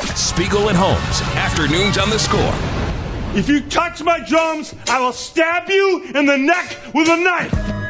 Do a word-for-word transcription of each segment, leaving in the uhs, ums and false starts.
Spiegel and Holmes, afternoons on The Score. If you touch my drums, I will stab you in the neck with a knife.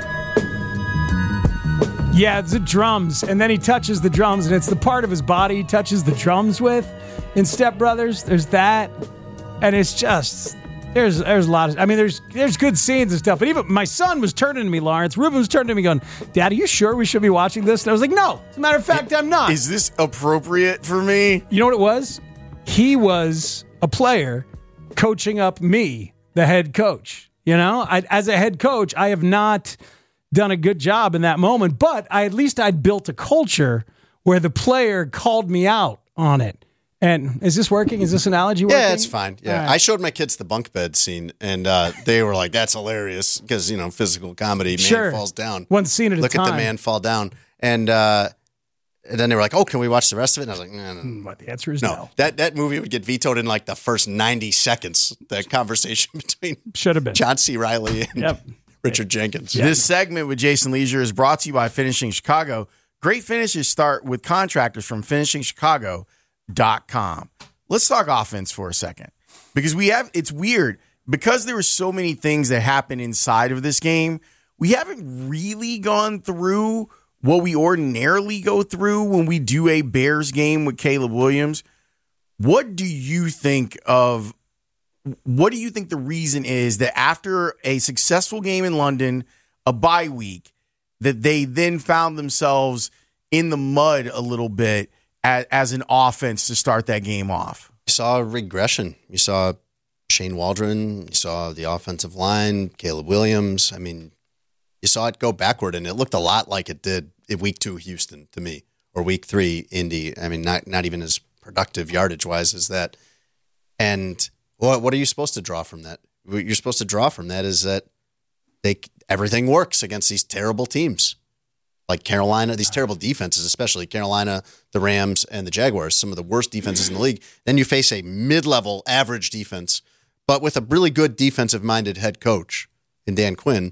Yeah, it's the drums. And then he touches the drums, and it's the part of his body he touches the drums with. In Step Brothers, there's that. And it's just, there's there's a lot of, I mean, there's there's good scenes and stuff. But even my son was turning to me, Lawrence. Ruben was turning to me going, Dad, are you sure we should be watching this? And I was like, no. As a matter of fact, I'm not. Is this appropriate for me? You know what it was? He was a player coaching up me, the head coach. You know, I, as a head coach, I have not done a good job in that moment, but I, at least I'd built a culture where the player called me out on it. And is this working? Is this analogy working? Yeah, it's fine. Yeah, right. I showed my kids the bunk bed scene, and uh, they were like, "That's hilarious," because you know, physical comedy. Man Sure. falls down. One scene at a Look time. at the man fall down, and, uh, and then they were like, "Oh, can we watch the rest of it?" And I was like, "No, no, no." But the answer is no. no. That that movie would get vetoed in like the first ninety seconds. That conversation between Should have been. John C. Reilly and Yep. Richard Jenkins. This segment with Jason Leisure is brought to you by Finishing Chicago. Great finishes start with contractors from finishing chicago dot com. Let's talk offense for a second, because we have, it's weird because there were so many things that happened inside of this game. We haven't really gone through what we ordinarily go through when we do a Bears game with Caleb Williams. What do you think of, what do you think the reason is that after a successful game in London, a bye week, that they then found themselves in the mud a little bit as, as an offense to start that game off? You saw a regression. You saw Shane Waldron. You saw the offensive line, Caleb Williams. I mean, you saw it go backward, and it looked a lot like it did in week two Houston to me, or week three Indy. I mean, not not even as productive yardage-wise as that. And what what are you supposed to draw from that? What you're supposed to draw from that is that they everything works against these terrible teams. Like Carolina, these terrible defenses, especially Carolina, the Rams, and the Jaguars, some of the worst defenses in the league. Then you face a mid-level average defense, but with a really good defensive-minded head coach in Dan Quinn,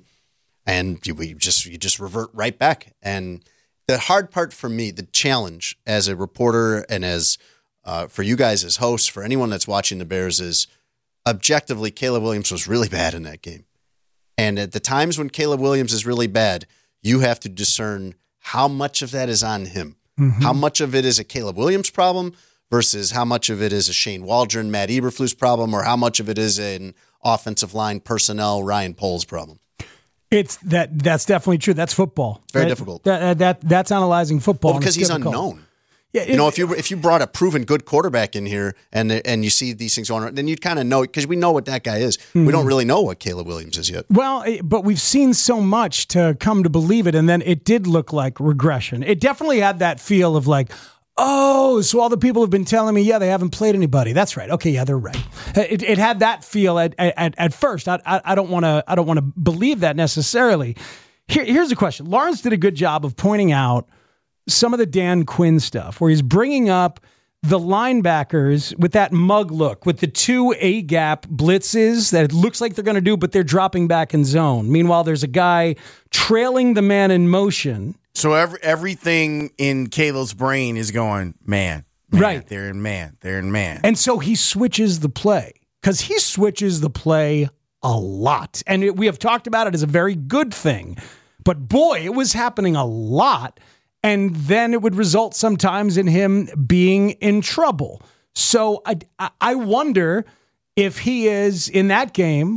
and you, you just you just revert right back. And the hard part for me, the challenge as a reporter and as uh, for you guys as hosts, for anyone that's watching the Bears, is objectively Caleb Williams was really bad in that game. And at the times when Caleb Williams is really bad, you have to discern how much of that is on him. Mm-hmm. How much of it is a Caleb Williams problem versus how much of it is a Shane Waldron, Matt Eberflus problem, or how much of it is an offensive line personnel, Ryan Poles problem. It's that. That's definitely true. That's football. It's very right? difficult. That, that that's analyzing football. Well, because he's difficult. unknown. Yeah, it, you know, if you if you brought a proven good quarterback in here and and you see these things going on, then you'd kind of know, because we know what that guy is. Mm-hmm. We don't really know what Caleb Williams is yet. Well, but we've seen so much to come to believe it, and then it did look like regression. It definitely had that feel of like, oh, so all the people have been telling me, yeah, they haven't played anybody. That's right. Okay, yeah, they're right. It, it had that feel at at, at first. I, I, I don't want to I don't want to believe that necessarily. Here, here's the question. Lawrence did a good job of pointing out some of the Dan Quinn stuff where he's bringing up the linebackers with that mug look, with the two A-gap blitzes that it looks like they're going to do, but they're dropping back in zone. Meanwhile, there's a guy trailing the man in motion. So every, everything in Caleb's brain is going, man, man, right. They're in man, they're in man. And so he switches the play, because he switches the play a lot. And it, we have talked about it as a very good thing. But boy, it was happening a lot. And then it would result sometimes in him being in trouble. So I, I wonder if he is, in that game,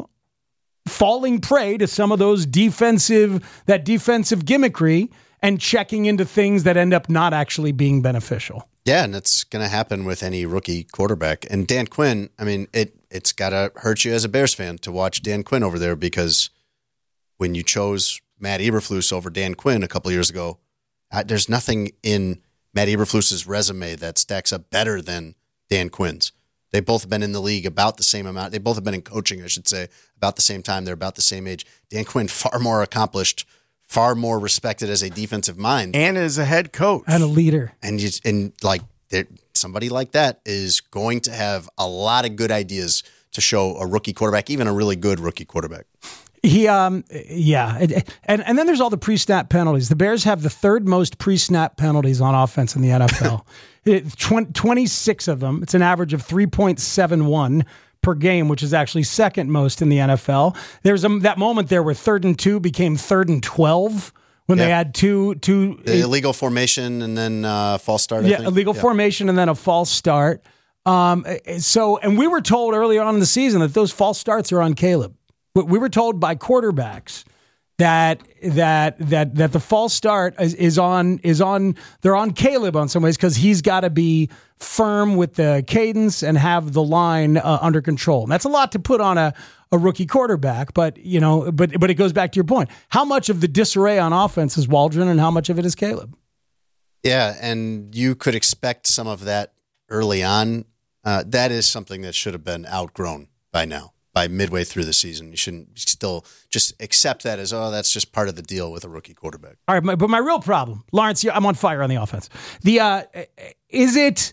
falling prey to some of those defensive, that defensive gimmickry and checking into things that end up not actually being beneficial. Yeah, and it's going to happen with any rookie quarterback. And Dan Quinn, I mean, it, it's got to hurt you as a Bears fan to watch Dan Quinn over there, because when you chose Matt Eberflus over Dan Quinn a couple of years ago, Uh, there's nothing in Matt Eberflus's resume that stacks up better than Dan Quinn's. They both have been in the league about the same amount. They both have been in coaching, I should say, about the same time. They're about the same age. Dan Quinn, far more accomplished, far more respected as a defensive mind. And as a head coach. And a leader. And, you, and like somebody like that is going to have a lot of good ideas to show a rookie quarterback, even a really good rookie quarterback. He, um, yeah, and and then there's all the pre-snap penalties. The Bears have the third most pre-snap penalties on offense in the N F L. it, twenty-six of them. It's an average of three point seven one per game, which is actually second most in the N F L. There's a, that moment there where third and two became third and twelve when yeah. they had two two the illegal formation and then uh, false start. I yeah, think. illegal yeah. formation and then a false start. Um, so, and we were told earlier on in the season that those false starts are on Caleb. We were told by quarterbacks that that that that the false start is, is on is on they're on Caleb on some ways because he's got to be firm with the cadence and have the line uh, under control. And that's a lot to put on a, a rookie quarterback, but you know, but but it goes back to your point. How much of the disarray on offense is Waldron, and how much of it is Caleb? Yeah, and you could expect some of that early on. Uh, that is something that should have been outgrown by now. By midway through the season, you shouldn't still just accept that as, oh, that's just part of the deal with a rookie quarterback. All right, my, but my real problem, Lawrence, I'm on fire on the offense. The uh, is it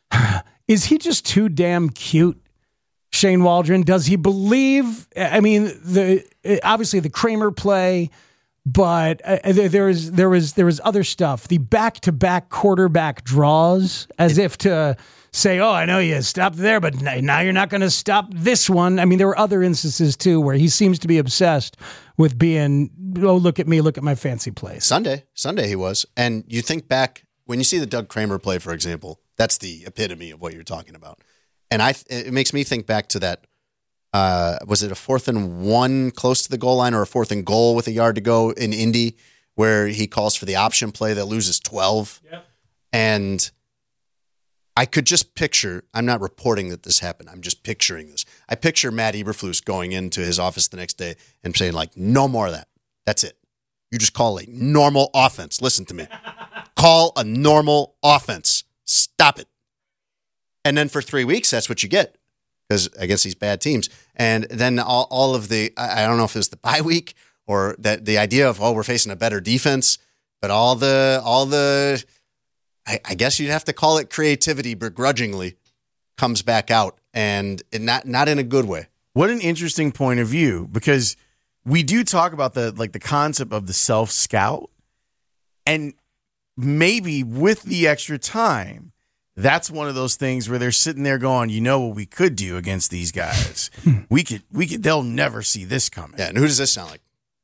is he just too damn cute, Shane Waldron? Does he believe? I mean, the obviously the Kramer play, but uh, there is there was there was other stuff. The back to back quarterback draws, as if to say, oh, I know you stopped there, but now you're not going to stop this one. I mean, there were other instances, too, where he seems to be obsessed with being, oh, look at me, look at my fancy plays. Sunday, Sunday he was. And you think back, when you see the Doug Kramer play, for example, that's the epitome of what you're talking about. And I, it makes me think back to that, uh, was it a fourth and one close to the goal line or a fourth and goal with a yard to go in Indy, where he calls for the option play that loses twelve? Yep. And I could just picture, I'm not reporting that this happened, I'm just picturing this. I picture Matt Eberflus going into his office the next day and saying, like, no more of that. That's it. You just call a normal offense. Listen to me. Call a normal offense. Stop it. And then for three weeks, that's what you get, because against these bad teams. And then all, all of the, I don't know if it was the bye week or that the idea of, oh, we're facing a better defense, but all the, all the, I, I guess you'd have to call it creativity begrudgingly, comes back out, and it not not in a good way. What an interesting point of view, because we do talk about the like the concept of the self-scout, and maybe with the extra time, that's one of those things where they're sitting there going, you know what we could do against these guys? we could we could they'll never see this coming. Yeah, and who does this sound like?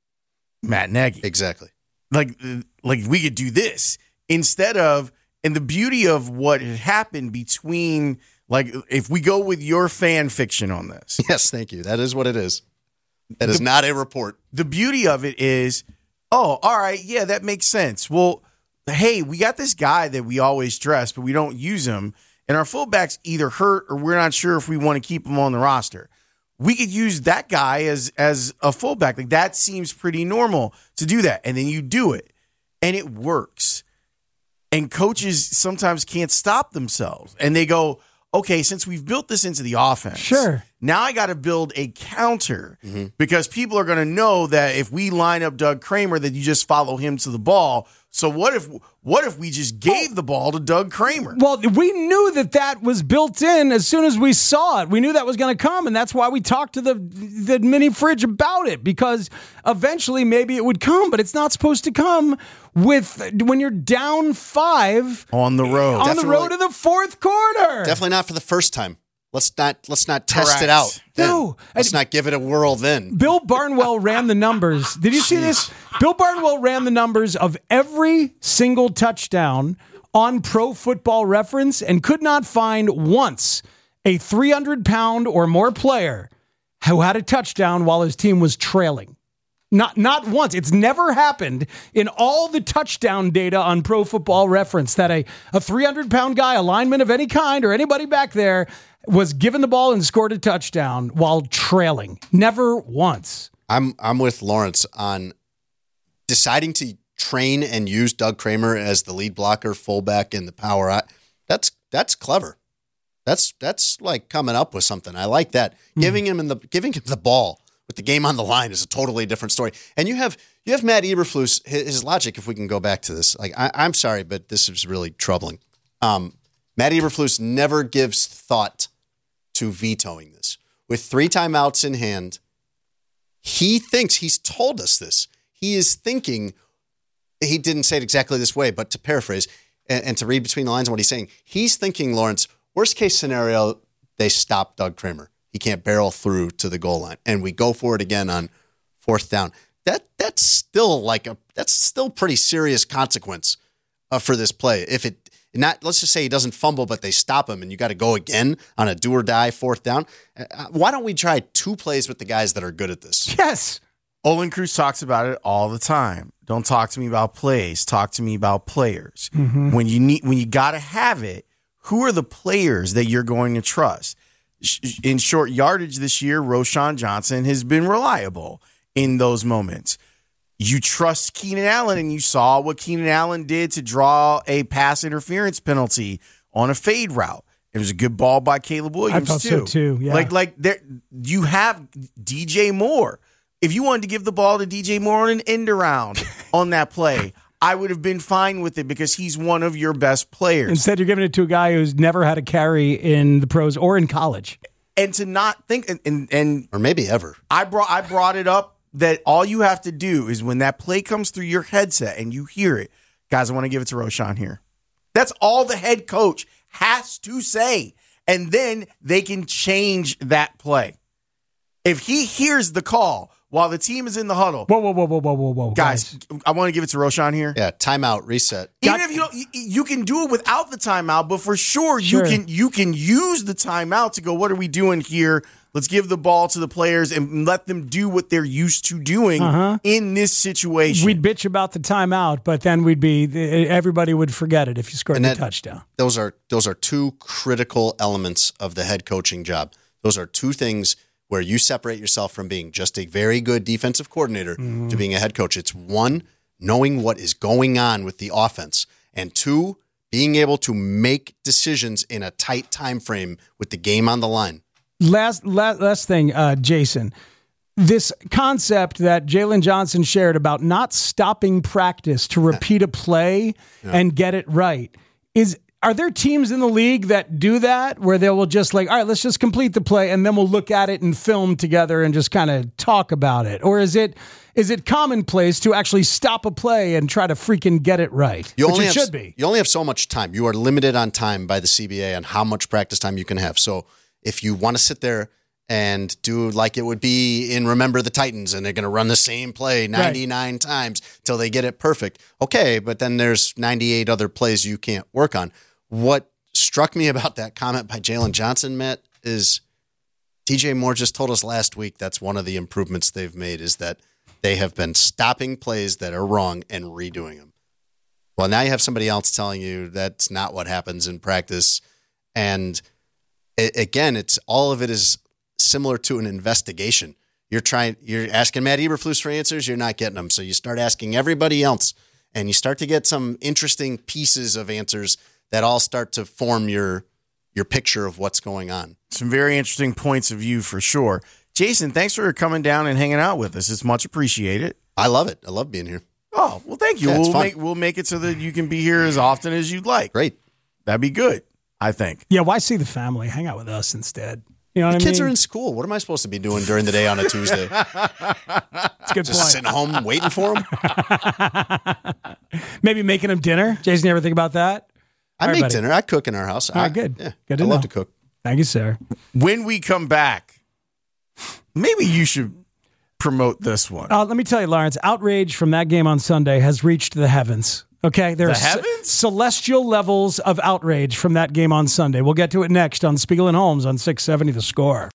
Matt Nagy. Exactly. Like like we could do this instead of. And the beauty of what had happened between, like, if we go with your fan fiction on this. Yes, thank you. That is what it is. That is the, not a report. The beauty of it is, oh, all right, yeah, that makes sense. Well, hey, we got this guy that we always dress, but we don't use him. And our fullback's either hurt or we're not sure if we want to keep him on the roster. We could use that guy as, as a fullback. Like, that seems pretty normal to do that. And then you do it. And it works. And coaches sometimes can't stop themselves. And they go, okay, since we've built this into the offense, sure. now I got to build a counter mm-hmm. because people are going to know that if we line up Doug Kramer, that you just follow him to the ball. So what if what if we just gave the ball to Doug Kramer? Well, we knew that that was built in as soon as we saw it. We knew that was going to come, and that's why we talked to the the mini fridge about it, because eventually maybe it would come, but it's not supposed to come with when you're down five on the road. On Definitely, the road to the fourth quarter. Definitely not for the first time. Let's not let's not test Correct. it out. Then. No. Let's not give it a whirl then. Bill Barnwell ran the numbers. Did you see this? Bill Barnwell ran the numbers of every single touchdown on Pro Football Reference and could not find once a three hundred pound or more player who had a touchdown while his team was trailing. Not not once. It's never happened in all the touchdown data on Pro Football Reference that a, a three hundred pound guy, a lineman of any kind, or anybody back there was given the ball and scored a touchdown while trailing. Never once. I'm I'm with Lawrence on deciding to train and use Doug Kramer as the lead blocker, fullback in the power. That's that's clever. That's that's like coming up with something. I like that. Mm-hmm. Giving him in the giving him the ball with the game on the line is a totally different story. And you have you have Matt Eberflus. His, his logic, if we can go back to this, like I, I'm sorry, but this is really troubling. Um, Matt Eberflus never gives thought to vetoing this. With three timeouts in hand, He thinks, he's told us this. He is thinking, he didn't say it exactly this way, but to paraphrase and, and to read between the lines of what he's saying, he's thinking, Lawrence, worst case scenario, they stop Doug Kramer. He can't barrel through to the goal line. And we go for it again on fourth down. That That's still like a, that's still pretty serious consequence uh, for this play. If it, not, let's just say he doesn't fumble, but they stop him and you got to go again on a do or die fourth down. Uh, why don't we try two plays with the guys that are good at this? Yes. Olin Cruz talks about it all the time. Don't talk to me about plays. Talk to me about players. Mm-hmm. When you need, when you got to have it, who are the players that you're going to trust? In short yardage this year, Roschon Johnson has been reliable in those moments. You trust Keenan Allen, and you saw what Keenan Allen did to draw a pass interference penalty on a fade route. It was a good ball by Caleb Williams, I thought too. so too. Yeah. Like, like there, you have D J Moore. If you wanted to give the ball to D J Moore on an end around on that play, I would have been fine with it because he's one of your best players. Instead, you're giving it to a guy who's never had a carry in the pros or in college. And to not think, and, and, and or maybe ever. I brought I brought it up that all you have to do is when that play comes through your headset and you hear it, guys, I want to give it to Roschon here. That's all the head coach has to say. And then they can change that play. If he hears the call while the team is in the huddle. Whoa, whoa, whoa, whoa, whoa, whoa, whoa. Guys, guys. I want to give it to Roschon here. Yeah, timeout, reset. Even if you don't, you, you can do it without the timeout, but for sure, sure you can you can use the timeout to go, what are we doing here? Let's give the ball to the players and let them do what they're used to doing uh-huh. in this situation. We'd bitch about the timeout, but then we'd be everybody would forget it if you scored the touchdown. Those are those are two critical elements of the head coaching job. Those are two things where you separate yourself from being just a very good defensive coordinator mm-hmm. to being a head coach. It's one, knowing what is going on with the offense, and two, being able to make decisions in a tight time frame with the game on the line. Last, last, last thing, uh, Jason, this concept that Jalen Johnson shared about not stopping practice to repeat a play yeah. and get it right is. Are there teams in the league that do that where they will just like, all right, let's just complete the play and then we'll look at it and film together and just kind of talk about it? Or is it is it commonplace to actually stop a play and try to freaking get it right? You Which only it have, should be. You only have so much time. You are limited on time by the C B A on how much practice time you can have. So if you want to sit there and do like it would be in Remember the Titans and they're going to run the same play ninety-nine right. times till they get it perfect, okay, but then there's ninety-eight other plays you can't work on. What struck me about that comment by Jalen Johnson, Matt, is D J Moore just told us last week that's one of the improvements they've made is that they have been stopping plays that are wrong and redoing them. Well, now you have somebody else telling you that's not what happens in practice. And it, again, it's all of it is similar to an investigation. You're trying, you're asking Matt Eberflus for answers, you're not getting them. So you start asking everybody else and you start to get some interesting pieces of answers that all start to form your your picture of what's going on. Some very interesting points of view for sure. Jason, thanks for coming down and hanging out with us. It's much appreciated. I love it. I love being here. Oh, well, thank you. Yeah, we'll make we'll make it so that you can be here as often as you'd like. Great. That'd be good, I think. Yeah, why see the family? Hang out with us instead. You know what the I kids mean? are in school. What am I supposed to be doing during the day on a Tuesday? It's a good Just point. sitting home waiting for them? Maybe making them dinner. Jason, you ever think about that? I All make right, dinner. I cook in our house. All right, I, good. Yeah, good to I know. love to cook. Thank you, sir. When we come back, maybe you should promote this one. Uh, let me tell you, Lawrence, outrage from that game on Sunday has reached the heavens. Okay, there The are ce- heavens? celestial levels of outrage from that game on Sunday. We'll get to it next on Spiegel and Holmes on six seventy The Score.